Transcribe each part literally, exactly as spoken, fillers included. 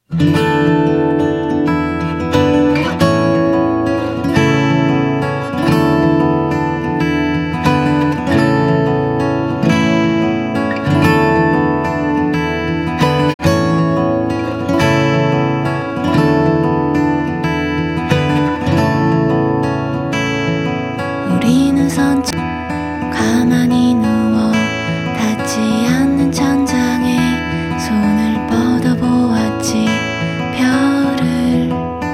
우리는 선처 가만히 누워 닿지 않는 천장에 손을 뻗어보았지. 별을,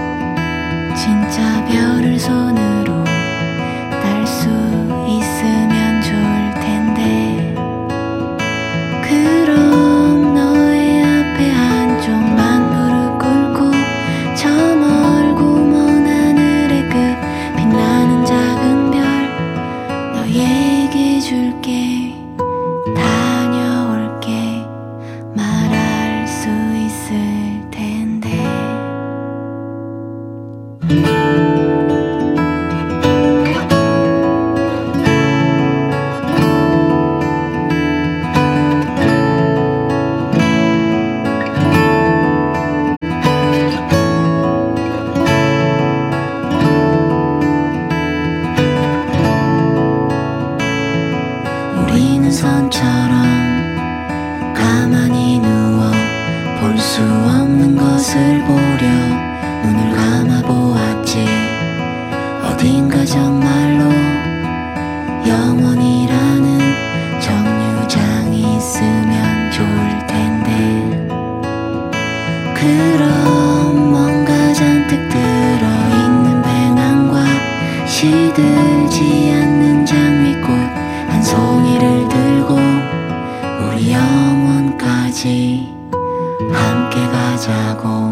진짜 별을 손으로 딸 수 있으면 좋을 텐데. 그럼 너의 앞에 한쪽만 무릎 꿇고 저 멀고 먼 하늘의 끝 빛나는 작은 별 너에게 줄게. 다녀올게. 말할 수 있을 텐데. 우리는 선처럼 가만히 누워 볼 수 없는 것을 보려 눈을 감아보았지. 어딘가 정말로 영원이라는 정류장이 있으면 좋을 텐데. 그럼 뭔가 잔뜩 들어있는 배낭과 시들지 않는 장미꽃 한 송이를 들고 우리 영원까지 함께 가자고.